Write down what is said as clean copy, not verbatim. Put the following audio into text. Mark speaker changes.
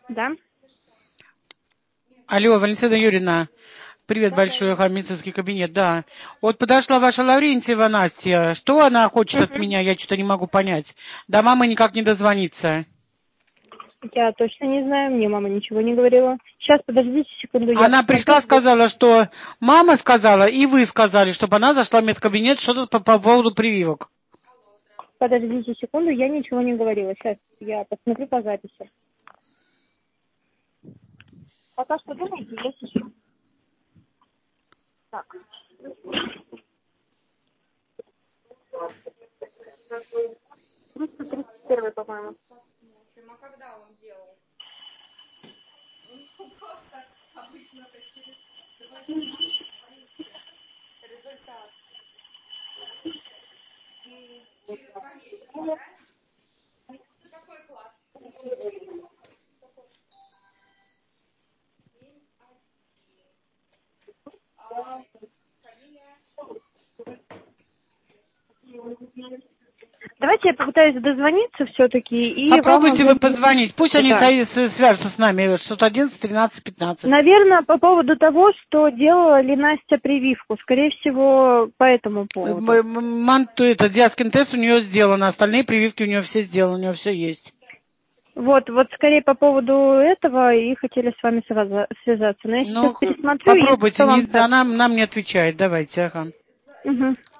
Speaker 1: Да.
Speaker 2: Алло, Валентина Юрьевна, привет большой, медицинский кабинет, да. Вот подошла ваша Лаврентьева Настя, что она хочет от меня, я что-то не могу понять. До мамы никак не дозвониться.
Speaker 1: Я точно не знаю, мне мама ничего не говорила. Сейчас, подождите секунду, я
Speaker 2: Она
Speaker 1: посмотрю.
Speaker 2: пришла, сказала, что мама сказала, и вы сказали, чтобы она зашла в медкабинет, что-то по поводу прививок.
Speaker 1: Подождите секунду, я ничего не говорила. Сейчас я посмотрю по записи. Пока что думаете, я сейчас. Так. 331, по-моему.
Speaker 3: А когда он делал? Ну, просто обычно-то через 2 дня результат. Через 2 месяца, да? Какой класс? 7-1. Фамилия?
Speaker 1: Давайте я попытаюсь дозвониться все-таки и
Speaker 2: Попробуйте
Speaker 1: вам
Speaker 2: вы
Speaker 1: уже...
Speaker 2: позвонить, пусть они
Speaker 1: Да.
Speaker 2: свяжутся с нами, что-то 11, 13, 15.
Speaker 1: Наверное, по поводу того, что делала ли Настя прививку. Скорее всего, по этому поводу.
Speaker 2: Манту, это Диаскин тест у нее сделано, остальные прививки у нее все сделаны, у нее все есть.
Speaker 1: Вот скорее по поводу этого и хотели с вами связаться. Но я сейчас
Speaker 2: Ну,
Speaker 1: пересмотрю, и
Speaker 2: попробуйте,
Speaker 1: что вам...
Speaker 2: она нам не отвечает, давайте, ага.
Speaker 1: Угу.